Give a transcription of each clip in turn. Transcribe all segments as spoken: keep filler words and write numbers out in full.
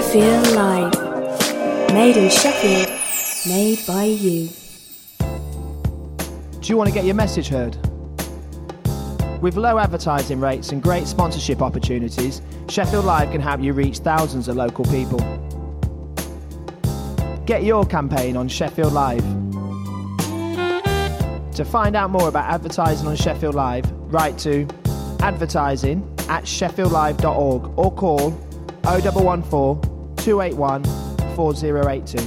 Sheffield Live. Made in Sheffield, made by you. Do you want to get your message heard? With low advertising rates and great sponsorship opportunities, Sheffield Live can help you reach thousands of local people. Get your campaign on Sheffield Live. To find out more about advertising on Sheffield Live, write to advertising at sheffield live dot org or call oh one one four, two eight one, four oh eight two.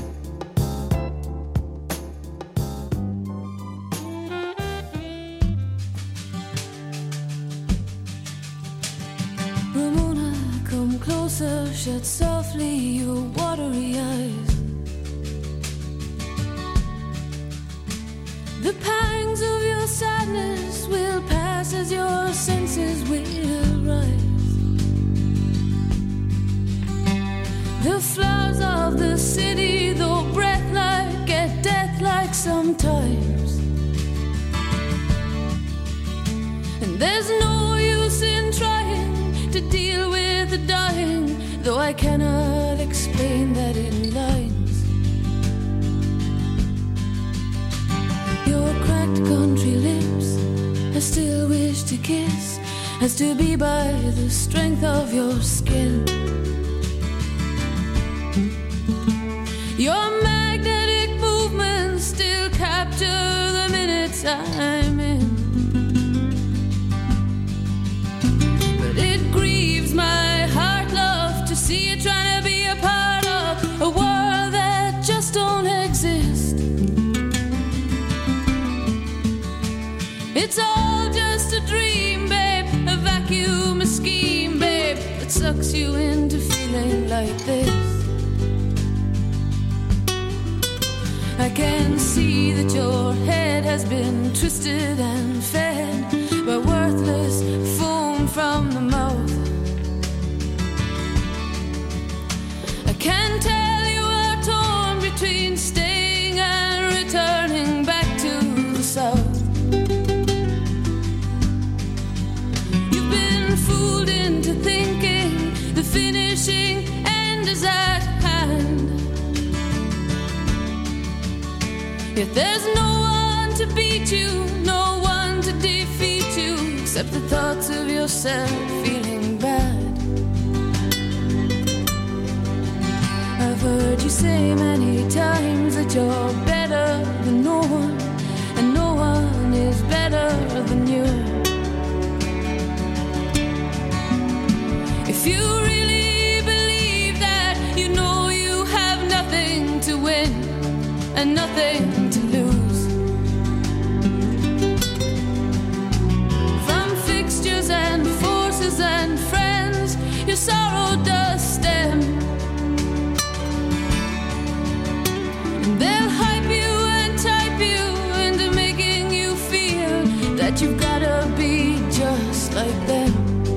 Ramona, come closer, shut softly your watery eyes. The pangs of your sadness will pass as your senses will rise. The flowers of the city, though breath-like, get death-like sometimes. And there's no use in trying to deal with the dying, though I cannot explain that in lines. Your cracked country lips I still wish to kiss, has to be by the strength of your skin. Your magnetic movements still capture the minutes I'm in. But it grieves my heart, love, to see you trying to be a part of a world that just don't exist. It's all just a dream, babe, a vacuum, a scheme, babe, that sucks you into feeling like this. I can see that your head has been twisted and fed by worthless foam from the mouth. I can tell you are torn between staying and returning back to the south. You've been fooled into thinking the finishing end is at hand. Yet there's no one to beat you, no one to defeat you, except the thoughts of yourself feeling bad. I've heard you say many times that you're better than no one, and no one is better than you. If you really believe that, you know you have nothing to win and nothing to lose. From fixtures and forces and friends, your sorrow does stem. And they'll hype you and type you into making you feel that you've gotta be just like them.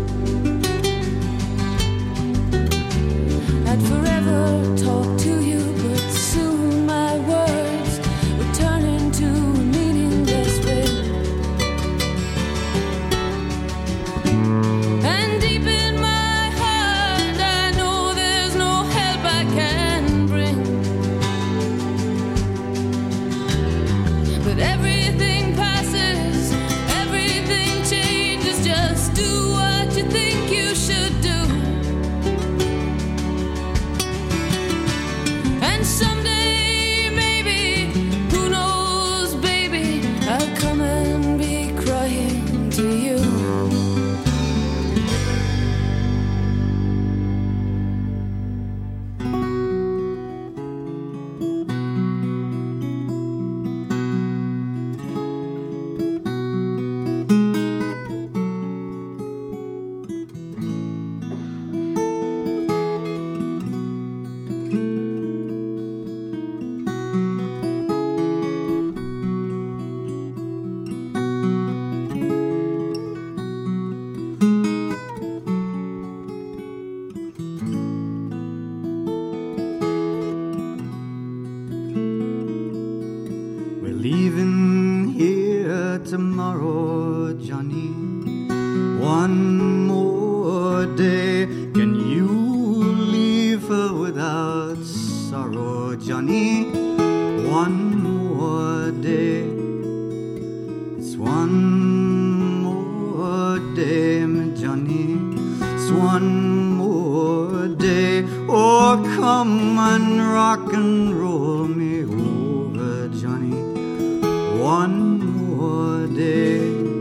I'd forever talk to you, but soon my words would turn into a meaningless way. And deep in my heart I know there's no help I can bring. But everything passes, everything changes, just do what you think you should do. Someday, maybe, who knows, baby, I'll come and be crying to you. without sorrow, Johnny. One more day. It's one more day, my Johnny. It's one more day. Oh, come and rock and roll me over, Johnny. One more day.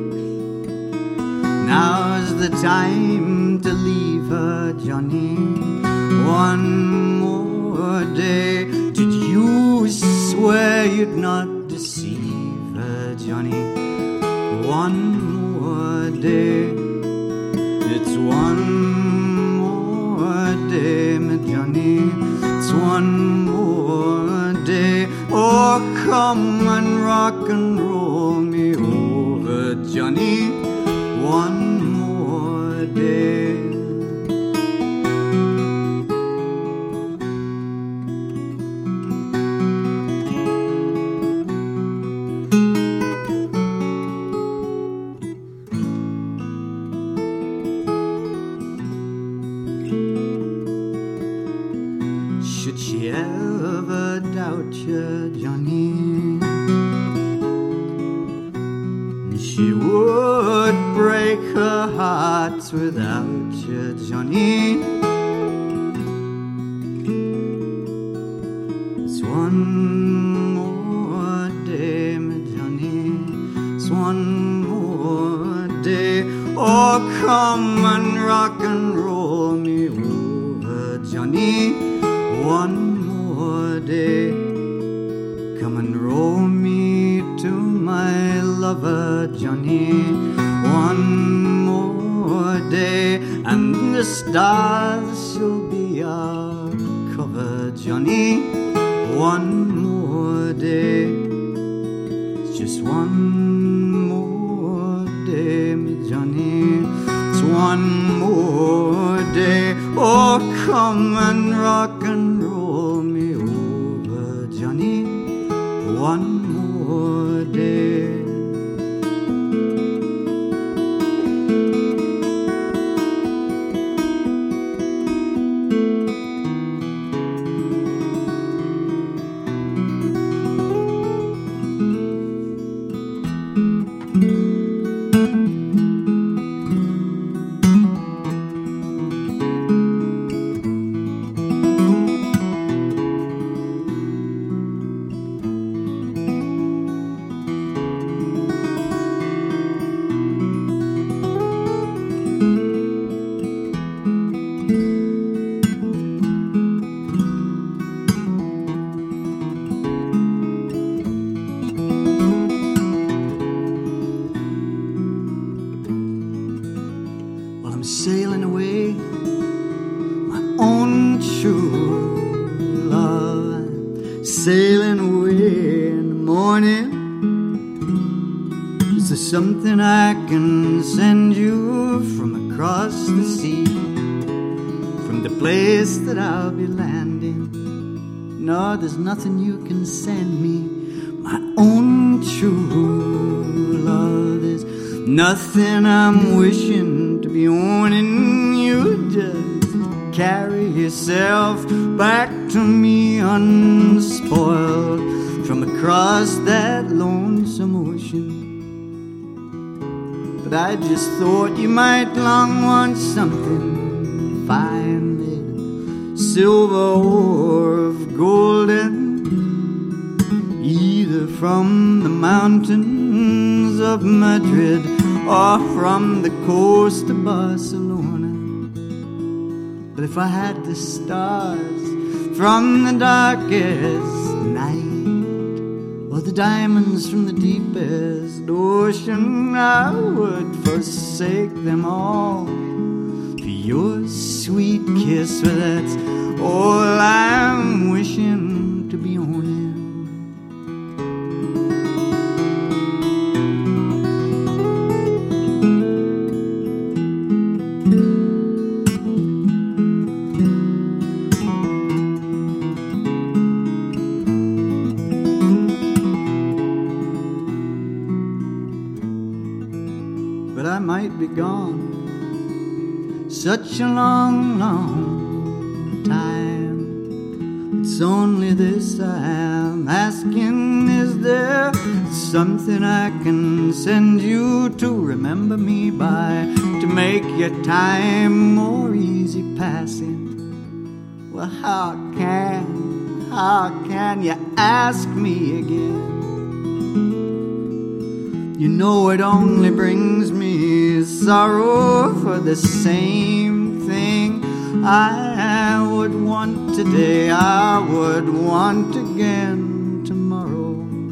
Now's the time to leave her, Johnny. One more day. Did you swear you'd not deceive her, Johnny? One more day. It's one more day, my Johnny. It's one more day. Oh, come and rock and roll me over, Johnny. One more day. Should she ever doubt you, Johnny, she would break her heart without you, Johnny. It's one more day, my Johnny. It's one more day. Oh, come and rock and roll me over, Johnny. One more day. Come and roll me to my lover, Johnny. One more day, and the stars shall be our cover, Johnny. One more day. It's just one more day, me Johnny. It's one more day. Oh, come and rock and roll me over, Johnny. One more day. Sailing away, my own true love. Sailing away in the morning. Is there something I can send you from across the sea, from the place that I'll be landing? No, there's nothing you can send me, my own true love. There's nothing I'm wishing to be owning. You just carry yourself back to me unspoiled from across that lonesome ocean. But I just thought you might long want something fine, made of silver or of golden, either from the mountains of Madrid or from the coast of Barcelona. But if I had the stars from the darkest night, or the diamonds from the deepest ocean, I would forsake them all for your sweet kiss. For that's all I'm wishing to be owning. But I might be gone such a long, long time. It's only this I am asking. Is there something I can send you to remember me by, to make your time more easy passing? Well, how can, how can you ask me again? You know it only brings me sorrow for the same thing I would want today, I would want again tomorrow.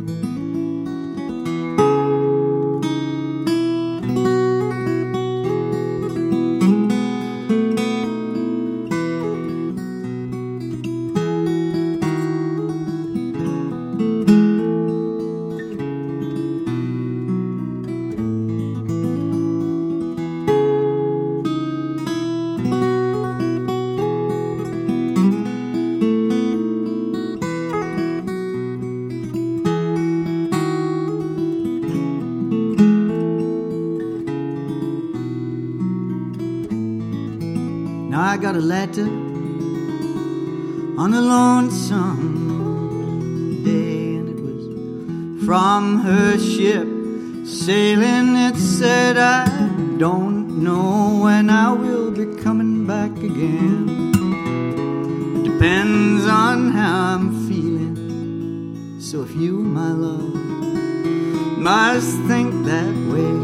I got a letter on a lonesome day, and it was from her ship sailing. It said, I don't know when I will be coming back again. It depends on how I'm feeling. So if you, my love, must think that way,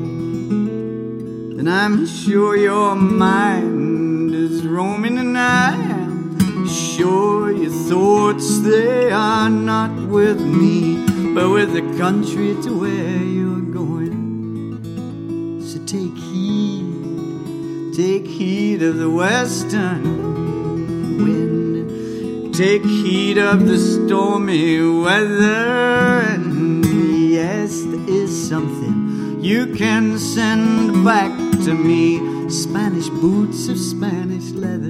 then I'm sure your mind is roaming, and I am sure your thoughts, they are not with me, but with the country to where you're going. So take heed, take heed of the western wind, take heed of the stormy weather, and yes, there is something you can send back to me, Spanish boots of Spanish leather.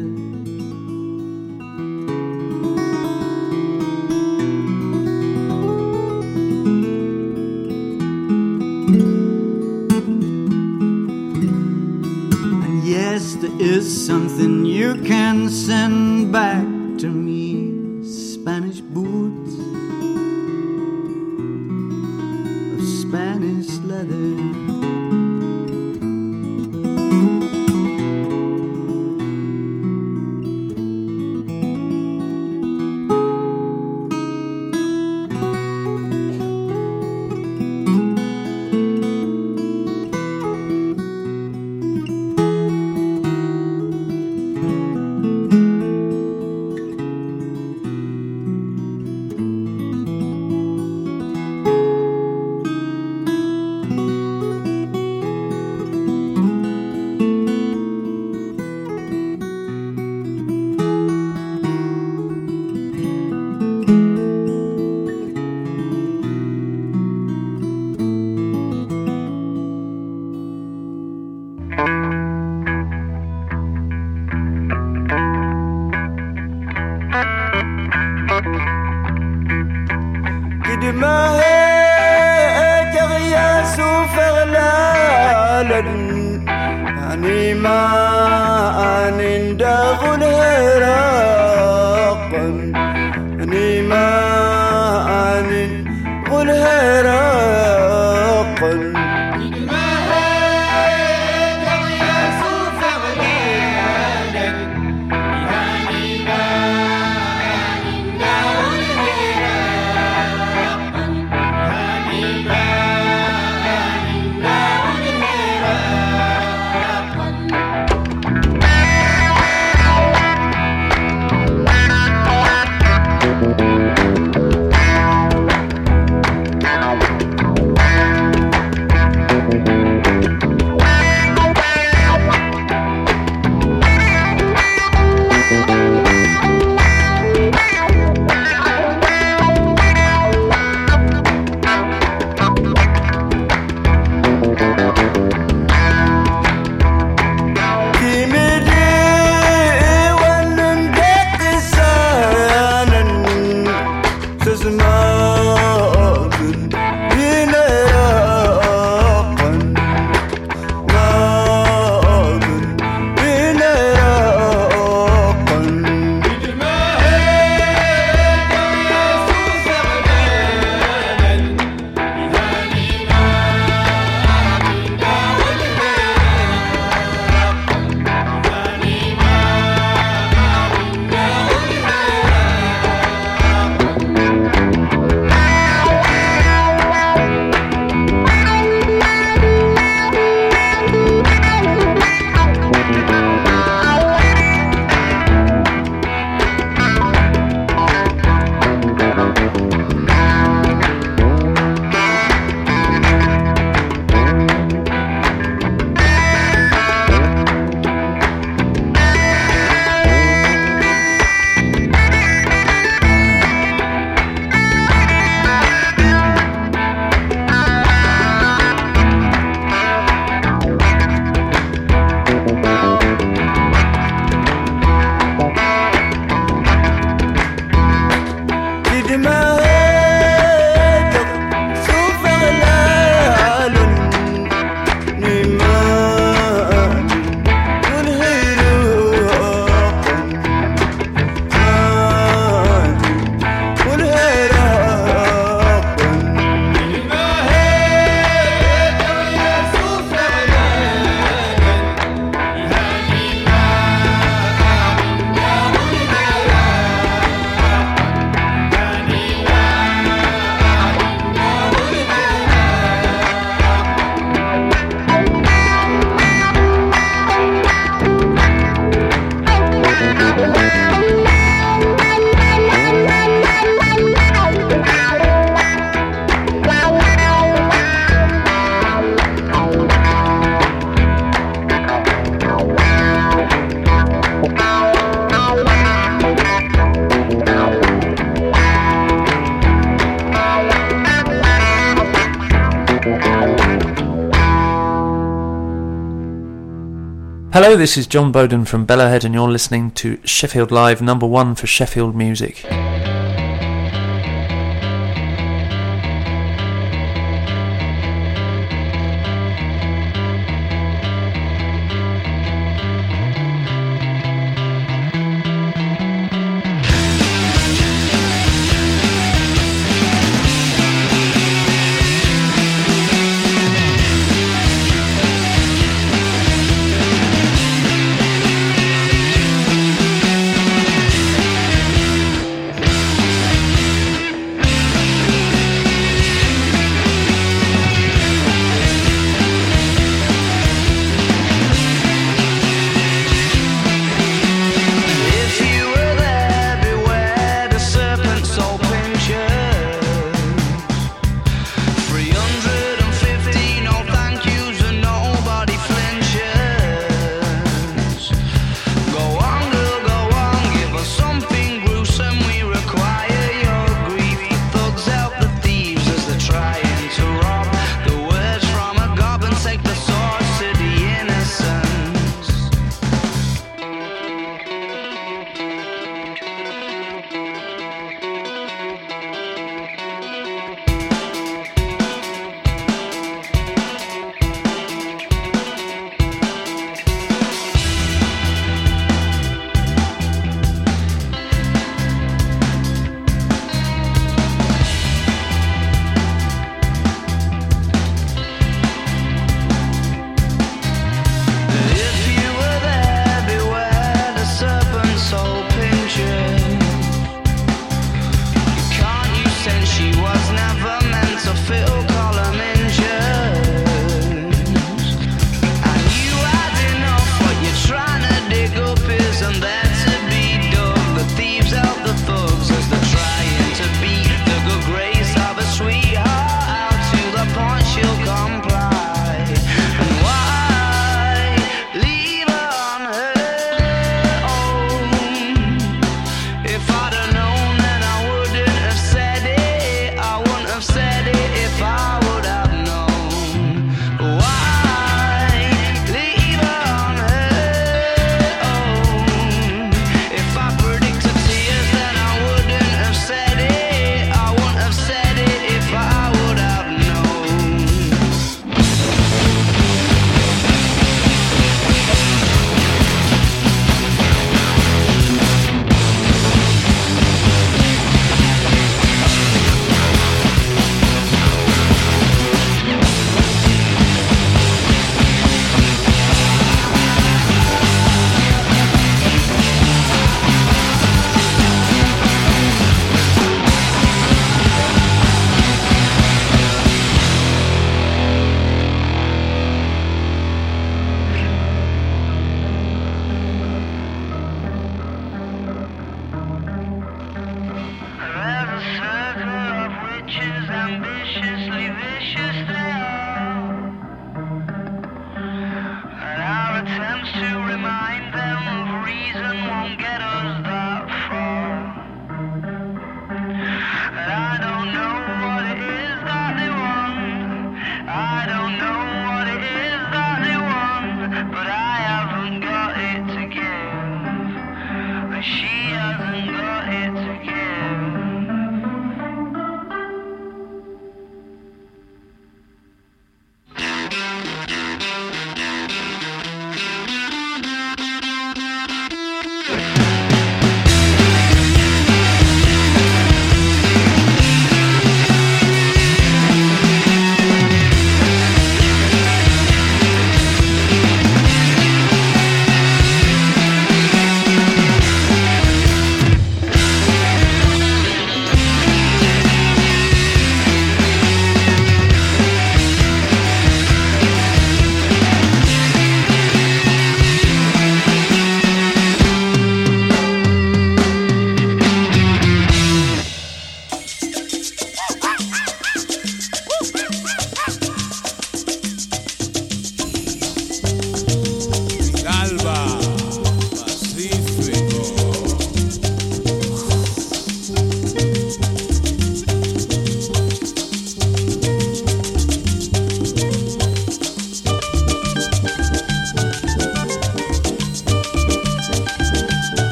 And yes, there is something you can send back to me, Spanish boots of Spanish leather. Hello, this is John Bowden from Bellowhead and you're listening to Sheffield Live, number one for Sheffield music.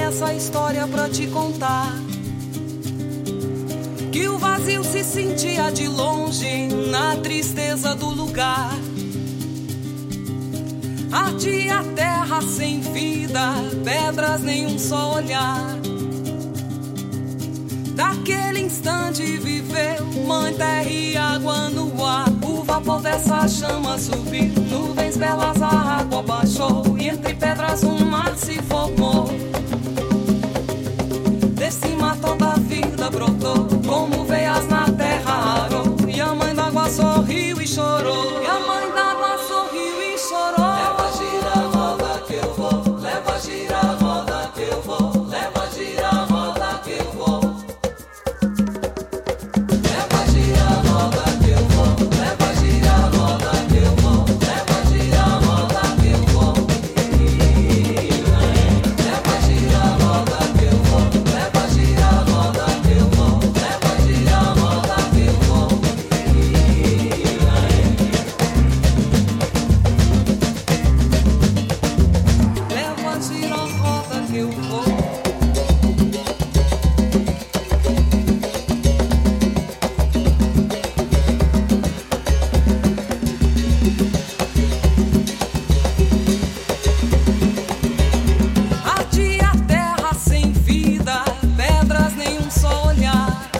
essa história pra te contar. Que o vazio se sentia de longe na tristeza do lugar. Ardia a terra sem vida, pedras nenhum só olhar. Daquele instante viveu mãe terra e água no ar. O vapor dessa chama subiu, nuvens belas a água baixou, e entre pedras um mar se formou. Desse mar toda a vida brotou, como veias na terra arou. E a mãe d'água sorriu e chorou. E a mãe d'água sorriu e chorou. Leva gira a roda que eu vou, leva gira a roda que eu vou, leva gira a roda que eu vou. Leva gira a roda que eu vou, leva gira a roda que eu vou, leva gira a roda que eu vou. Leva gira a roda que eu vou, leva gira a roda que eu vou, leva gira a roda que eu vou. Leva gira a roda que eu vou. Ardia a terra sem vida, pedras nenhum só olhar.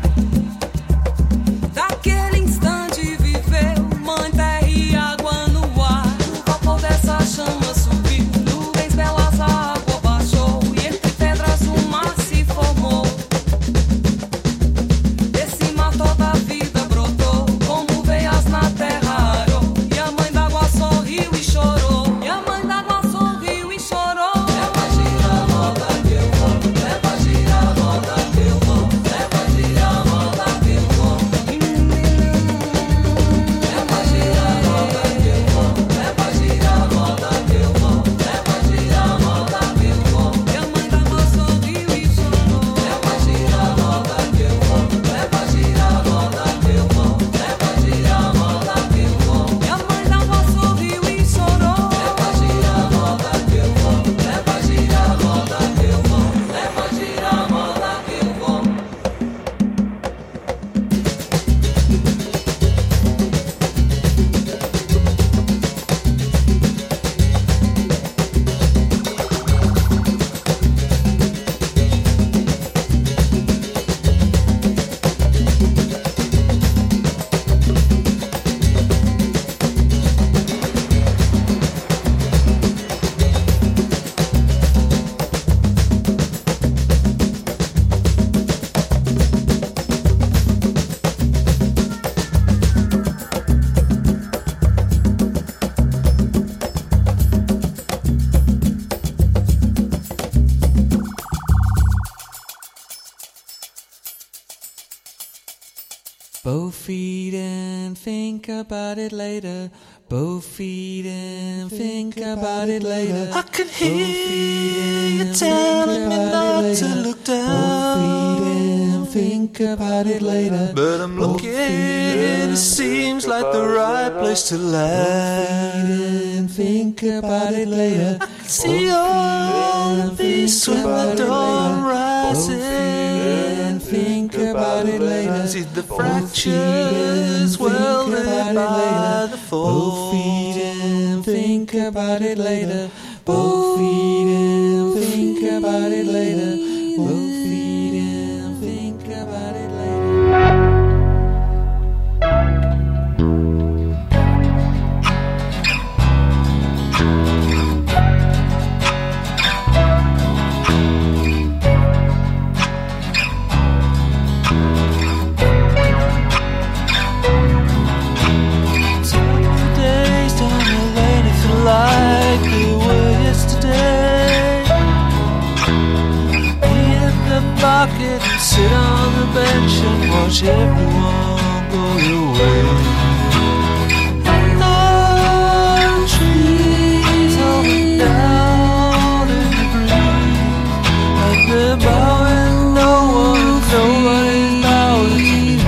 Daquele instante viveu mãe terra e água no ar. O vapor dessa chama subiu, nuvens belas a água baixou, e entre pedras um mar se formou. Desse mar toda a vida brotou, como veias na terra arou. E a mãe d'água sorriu e chorou. E a mãe d'água sorriu e chorou. Leva gira a roda que eu vou, leva gira a roda que eu vou, leva gira a roda que eu vou. Leva gira a roda que eu vou, leva gira a roda que eu vou, leva gira a roda que eu vou. E a mãe d'água sorriu e chorou. Leva gira a roda que eu vou, leva gira a roda que eu vou, leva gira a roda que eu vou. E a mãe d'água sorriu e chorou. Leva gira a roda que eu vou, leva gira a roda que eu vou, leva gira a roda que eu vou. Both feet and think about it later. Both feet and think about it later. I can hear you telling me not to look down. Both feet and think about it later. But I'm looking, it seems like the right place to land. And think about it later. I can see all the beasts when the dawn rises. Think about it later. See the fractures welded by the fall. Both feet and think about it later. Both feet and think about it later. Both feet and think about it later. Like they were yesterday. Be in the market and sit on the bench and watch everyone go your way. And the trees hold down in the breeze, like they're bowing, no one, nobody's bowing to me.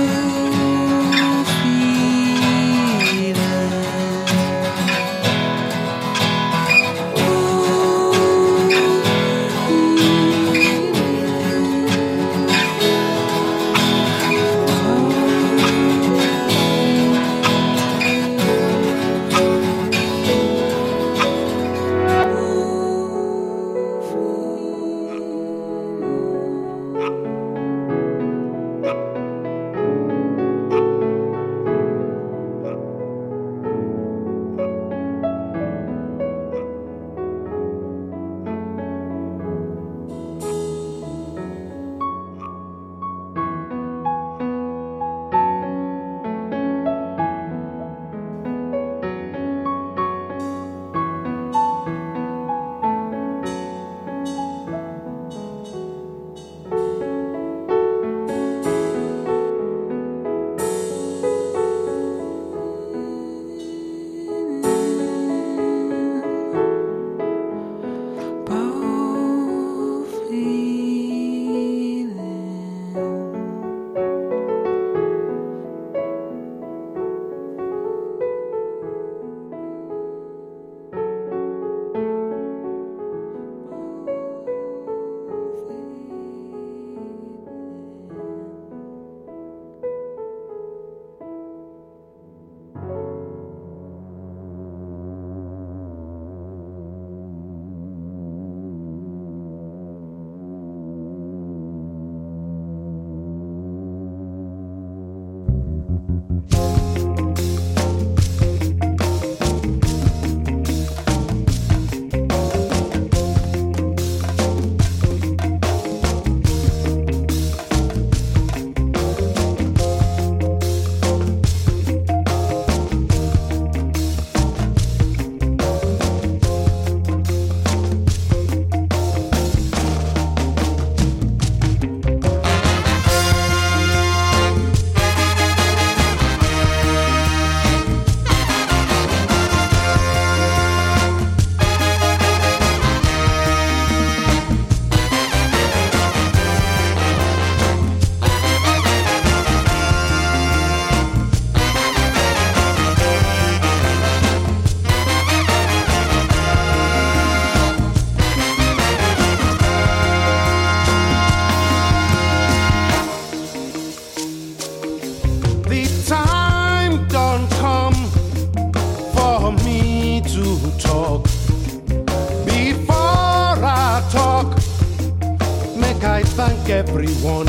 thank everyone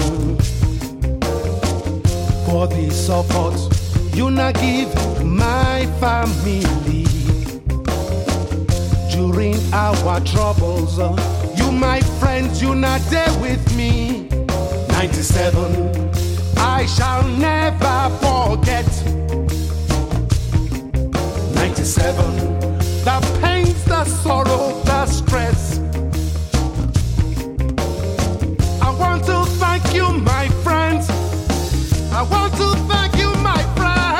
for the support you now give my family during our troubles. You, my friends, you not there with me. ninety-seven, I shall never forget. ninety-seven, the pains, the sorrow, the stress. I want to thank you, my friends. I want to thank you, my friends.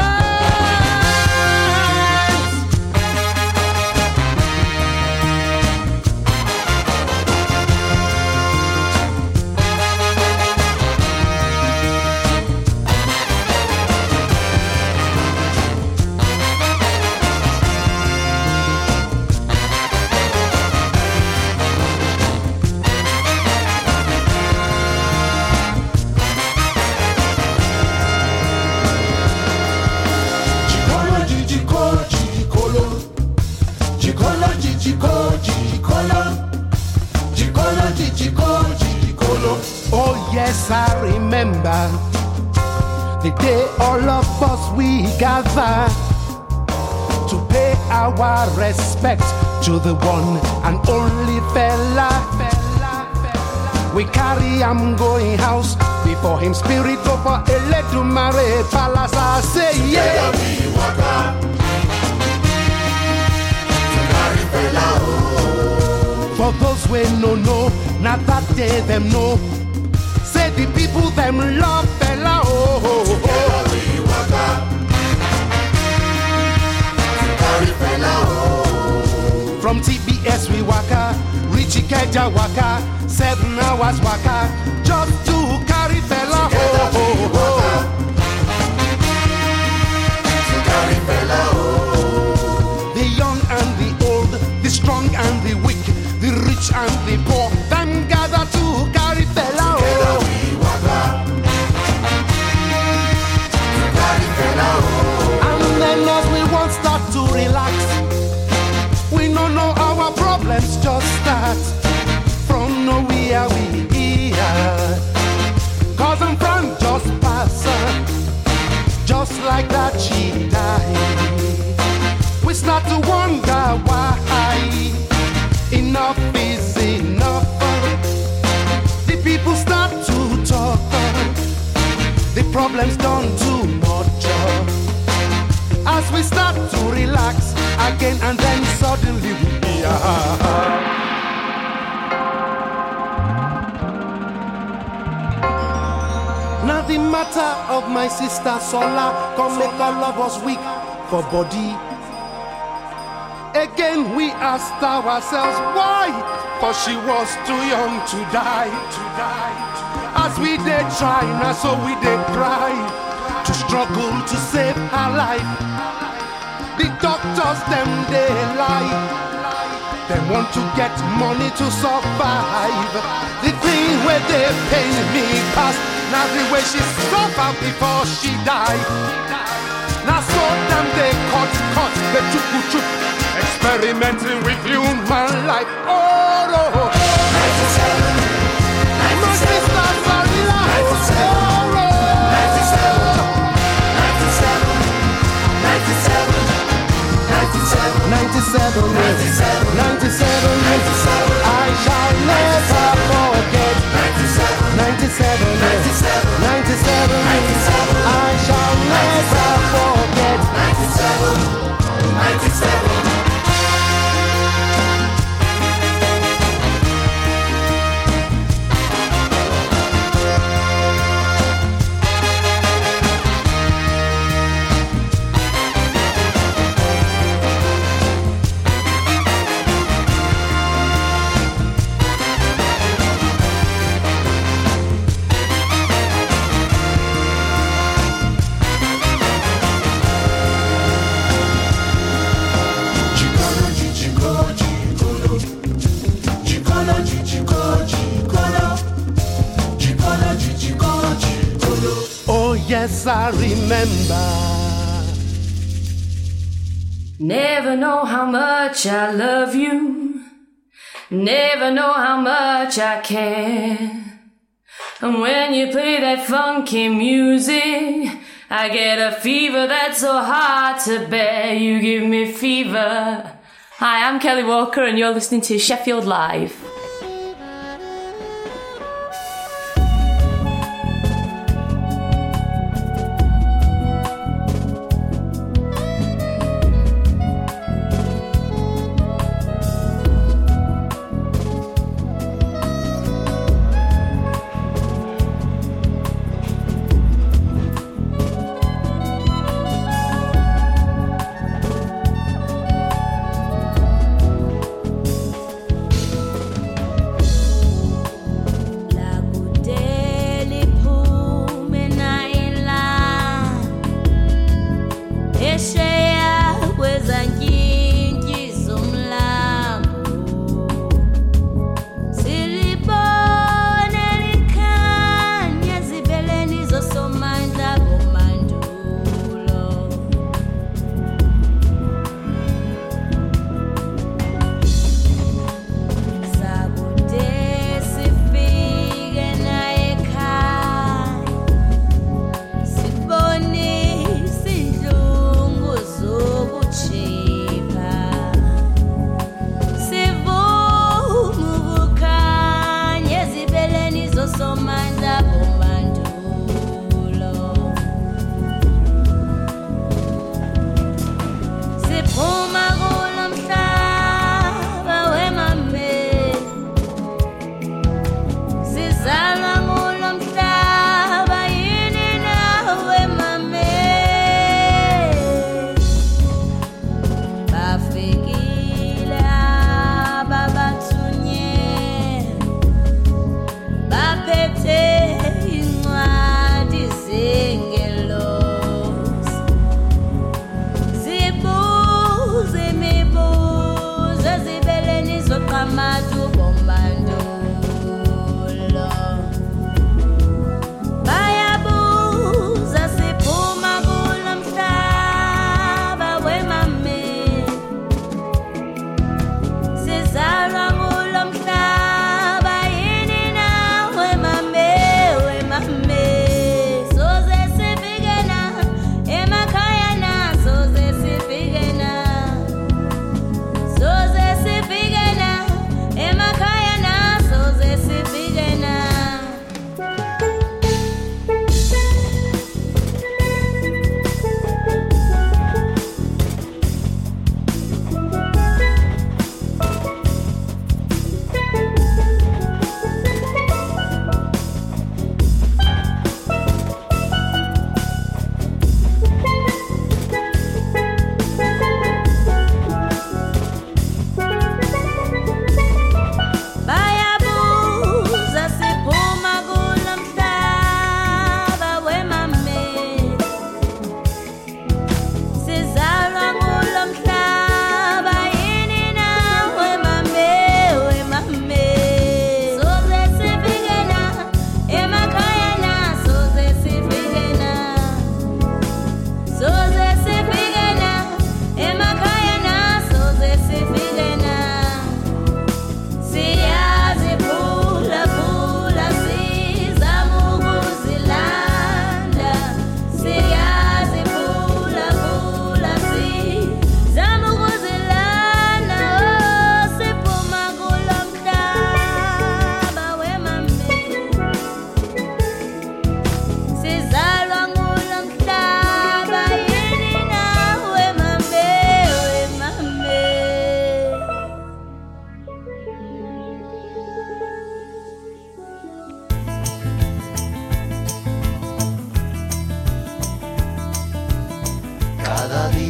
Oh yes, I remember the day all of us we gather to pay our respect to the one and only fella. We carry him going house before him spirit go for Eledumare Palace. I say yeah. For those we no know, not that they them know. Say the people them love fella. Oh, oh, oh. From T B S we waka, Richie Keja waka, seven hours waka, just to carry fella. Oh, oh, oh. just start from nowhere we here. Cause I'm from just pass her, just like that she died. We start to wonder why. Enough is enough. The people start to talk. The problem's done too much. As we start to relax again, and then suddenly we are. Now the matter of my sister Sola come make all of us weak for body. Again we asked ourselves why, for she was too young to die. As we did try, now so we did try to struggle to save her life. The doctors them they lie, they want to get money to survive. The thing where they pay me past, now the way she suffered before she died. Now so them they cut, cut, they took, took, experimenting with human life. Oh no. ninety-seven, ninety-seven, my sisters are alive. Oh no. ninety-seven, ninety-seven, ninety-seven, ninety-seven, ninety-seven, ninety-seven, ninety-seven, ninety-seven. I shall never forget. ninety-seven, ninety-seven, ninety-seven, ninety-seven, ninety-seven. I shall never forget. ninety-seven, ninety-seven. Yes, I remember. Never know how much I love you. Never know how much I care. And when you play that funky music, I get a fever that's so hard to bear. You give me fever. Hi, I'm Kelly Walker and you're listening to Sheffield Live.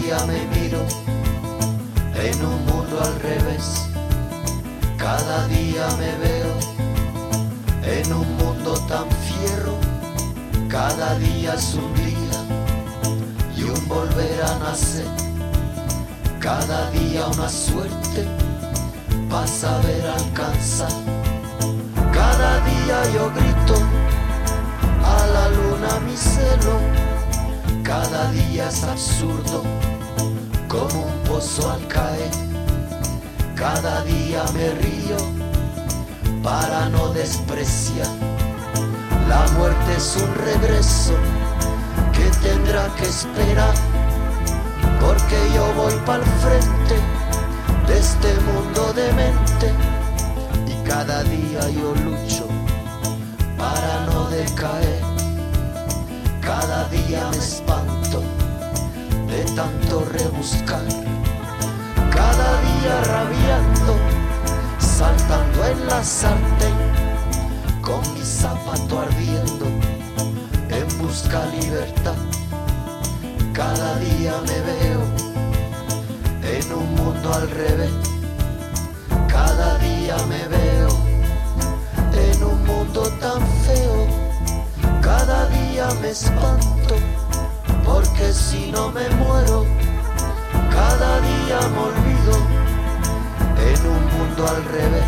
día me miro en un mundo al revés. Cada día me veo en un mundo tan fierro. Cada día es un día y un volver a nacer. Cada día una suerte para saber alcanzar. Cada día yo grito a la luna mi celo. Cada día es absurdo como un pozo al caer. Cada día me río para no despreciar. La muerte es un regreso que tendrá que esperar, porque yo voy pa'l frente de este mundo demente. Y cada día yo lucho para no decaer. Cada día me espanto de tanto rebuscar. Cada día rabiando, saltando en la sartén, con mi zapato ardiendo, en busca libertad. Cada día me veo en un mundo al revés. Cada día me veo en un mundo tan feo. Cada día me espanto, porque si no me muero, cada día me olvido en un mundo al revés.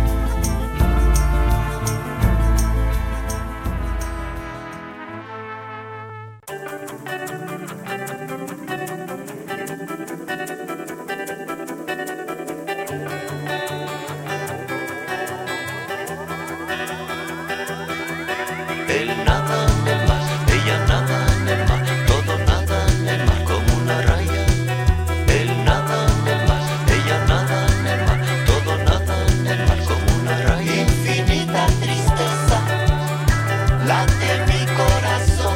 Él nada en el mar, ella nada en el mar, todo nada en el mar como una raya. Él nada en el mar, ella nada en el mar, todo nada en el mar como una raya. Infinita tristeza late mi corazón.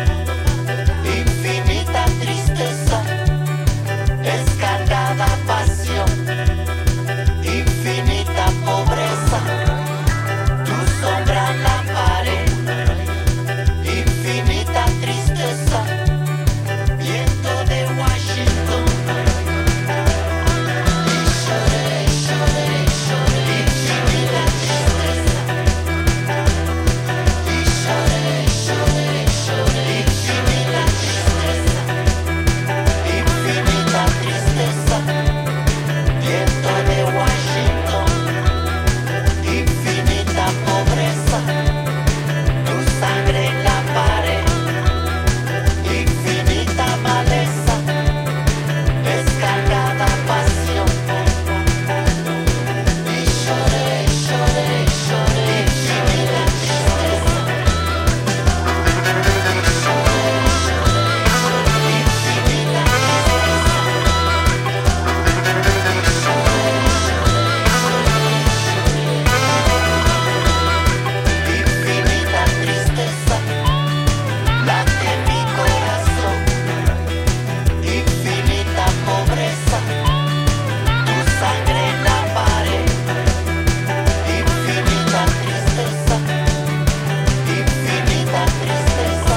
Infinita tristeza, escaldada pasión. Infinita pobreza, tu sombra en la pared. Infinita tristeza, viento de Washington. Y lloré, lloré, lloré. Infinita tristeza. Y lloré, lloré, lloré. Infinita tristeza. Infinita tristeza, viento de Washington. Infinita pobreza, tu sangre en la pared. Infinita maleza, descargada pasión. Y lloré, lloré, lloré. Infinita tristeza. Infinita tristeza, late mi corazón. Infinita pobreza, tu sangre en la pared. Infinita tristeza, infinita tristeza.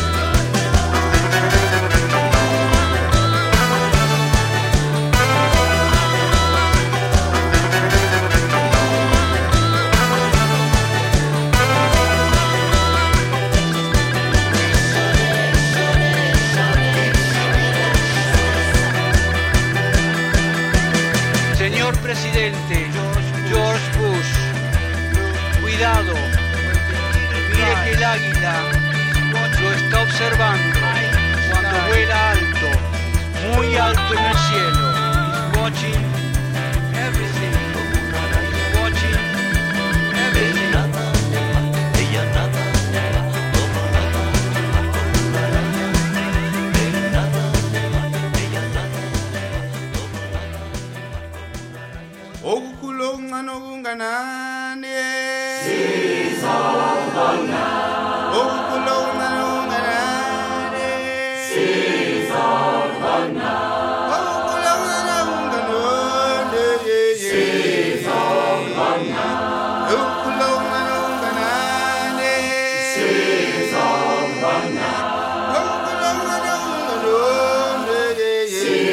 Señor presidente George Bush, cuidado, mire que el águila lo está observando cuando vuela alto, muy alto en el cielo. He's watching everything. He's watching everything. Ella nada en el mar, todo nada en el mar como una raya. Él nada en el mar, ella nada en el mar, todo nada en el mar como una raya. Okukulonga nokunganane. Sizobona. Okukulonga nokunganane. Sizobona. Okukulonga nokunganane. Sizobona. Okukulonga nokunganane. Sizobona. Okukulonga nokunganane.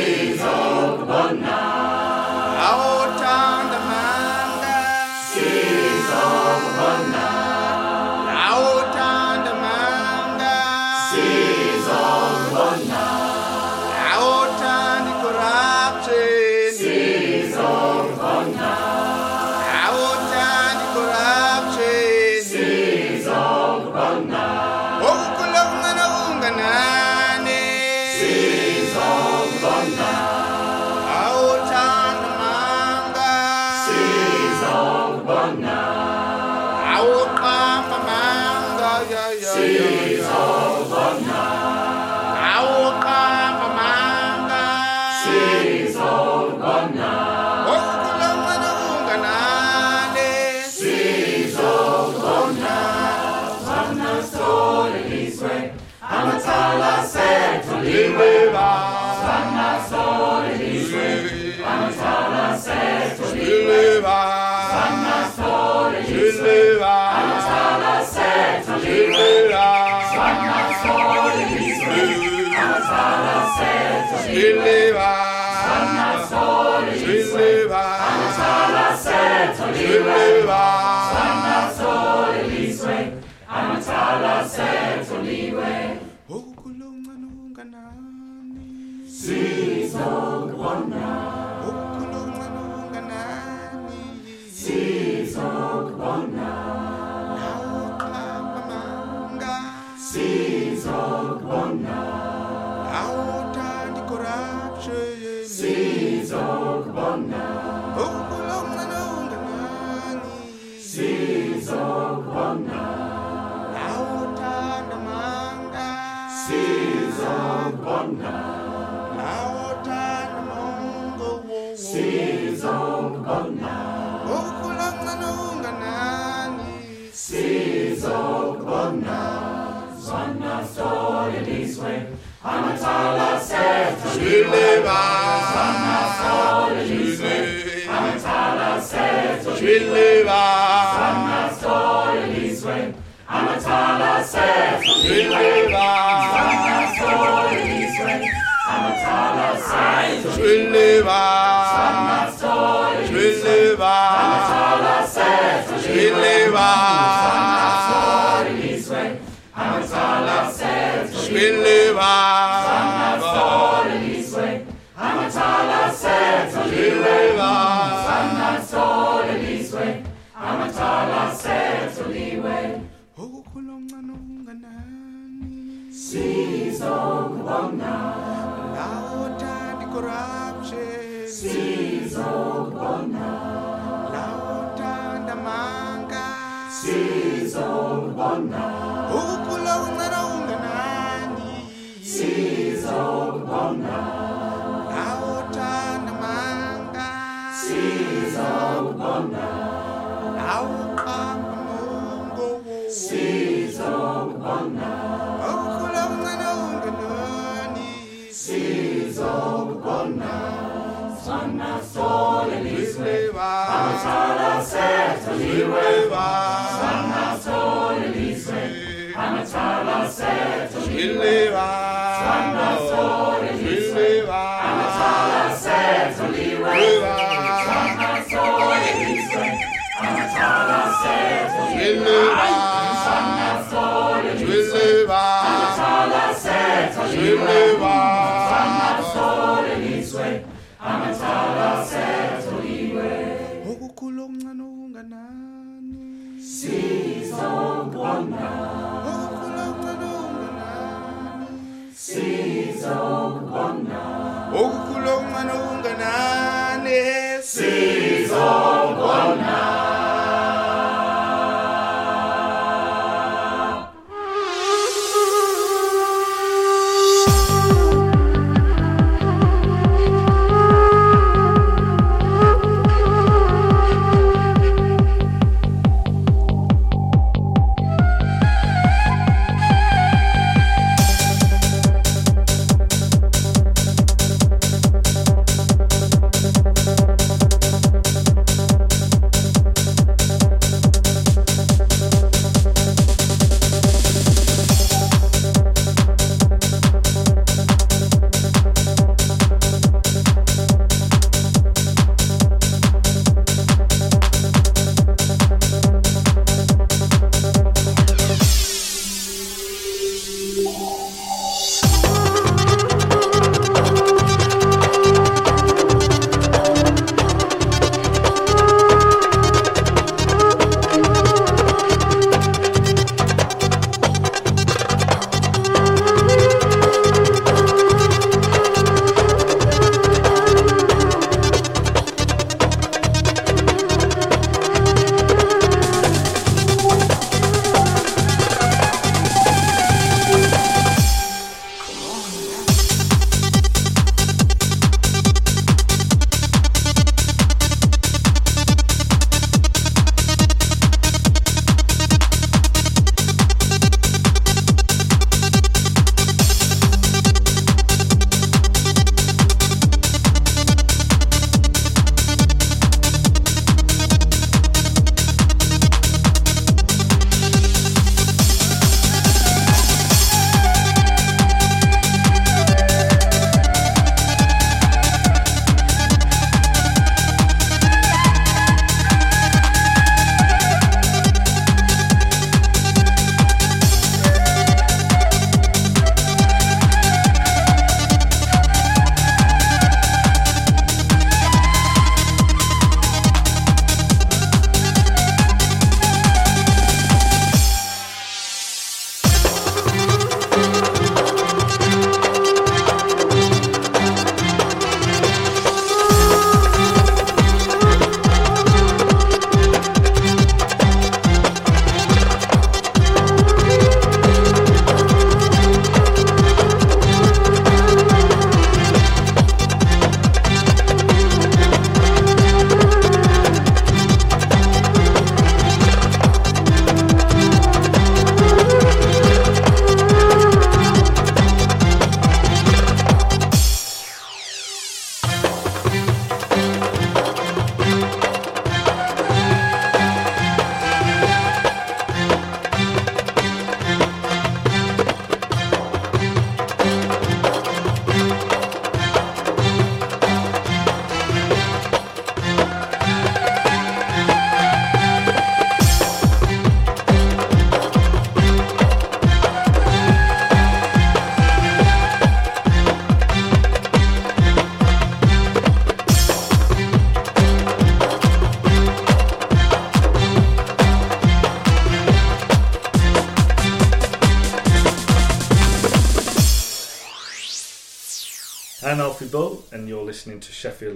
I'm Alfie Bull, and you're listening to Sheffield.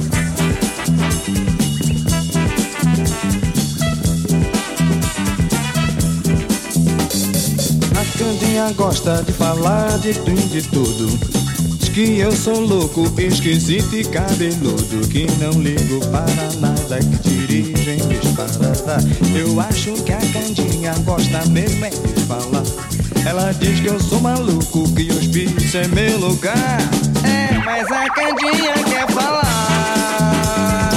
A Candinha gosta de falar de tudo e de tudo. Diz que eu sou louco, esquisito e cabeludo, que não ligo para nada, que dirigem disparada. Eu acho que a Candinha gosta mesmo é de falar. Ela diz que eu sou maluco, que hospício é meu lugar. É, mas a Candinha quer falar.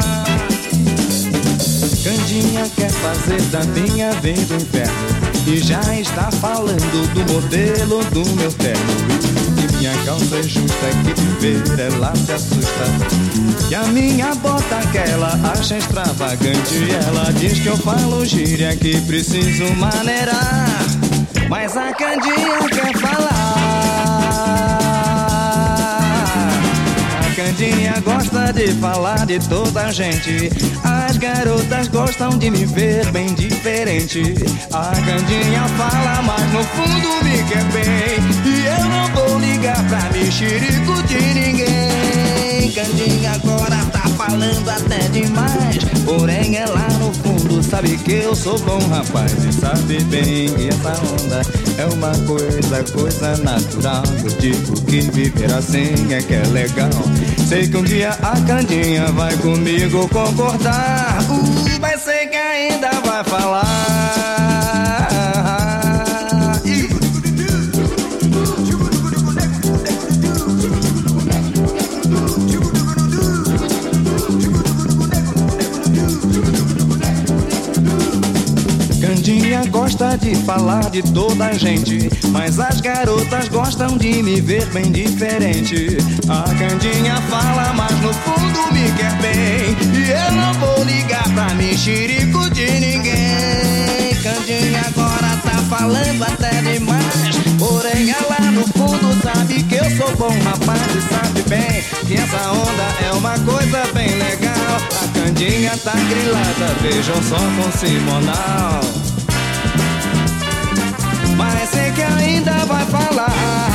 Candinha quer fazer da minha vida um inferno, e já está falando do modelo do meu terno. Que minha calça é justa, que de ver ela se assusta, e a minha bota que ela acha extravagante. Ela diz que eu falo gíria, que preciso maneirar, mas a Candinha quer falar. A Candinha gosta de falar de toda a gente. As garotas gostam de me ver bem diferente. A Candinha fala, mas no fundo me quer bem, e eu não vou ligar pra mexerico de ninguém. Candinha agora tá falando até demais, porém ela no fundo sabe que eu sou bom rapaz, e sabe bem que essa onda é uma coisa, coisa natural. Eu digo que viver assim é que é legal. Sei que um dia a Candinha vai comigo concordar. Uh, vai ser que ainda vai falar. Ih. Candinha gosta de falar de toda a gente, mas as garotas gostam de me ver bem diferente. A Candinha fala, mas no fundo me quer bem, e eu não vou ligar pra mexerico de ninguém. Candinha agora tá falando até demais, porém ela no fundo sabe que eu sou bom rapaz, e sabe bem que essa onda é uma coisa bem legal. A Candinha tá grilada, vejam só com Simonal, mas sei que ainda vai falar.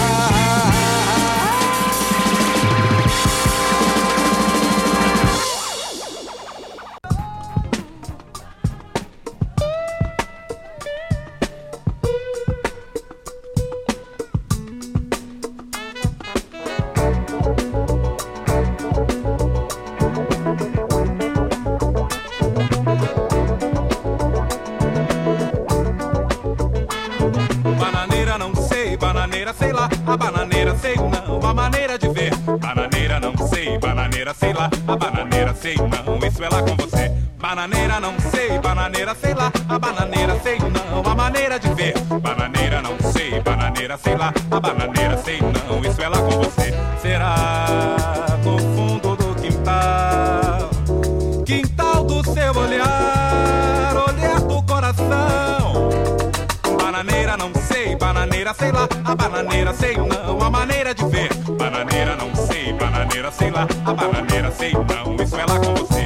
Sei lá, a bananeira sei não, a maneira de ver. Bananeira não sei, bananeira sei lá, a bananeira sei não, isso é lá com você. Bananeira não sei, bananeira sei lá, a bananeira sei não, a maneira de ver. Bananeira não sei, bananeira sei lá, a bananeira sei não, isso é lá com você. Será no fundo do quintal, quintal do seu olhar, olhar do coração. Bananeira não sei, bananeira sei lá, a bananeira sei não, a maneira de ver. Bananeira não sei, bananeira sei lá, a bananeira sei não, isso é lá com você.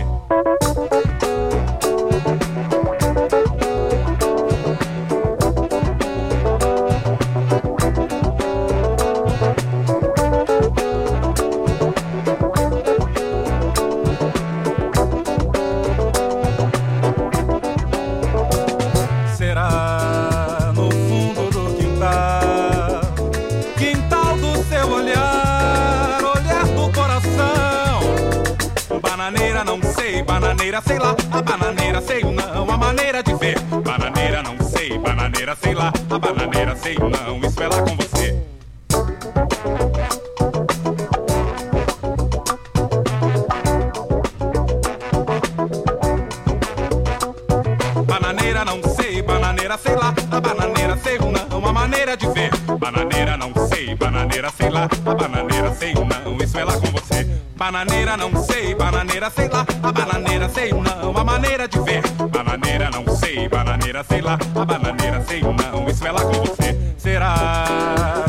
Bananeira sei lá, a bananeira sei não, a maneira de ver. Bananeira não sei, bananeira sei lá, a bananeira sei não, isso é lá com você. Bananeira não sei, bananeira sei lá, a bananeira sei não, a maneira de ver. Bananeira não sei, bananeira sei lá, a bananeira sei não, isso é lá com você. Bananeira não sei, bananeira sei lá, a bananeira sei não, a maneira de ver. Bananeira não sei, bananeira sei lá, a bananeira sei não, isso é lá com você. Será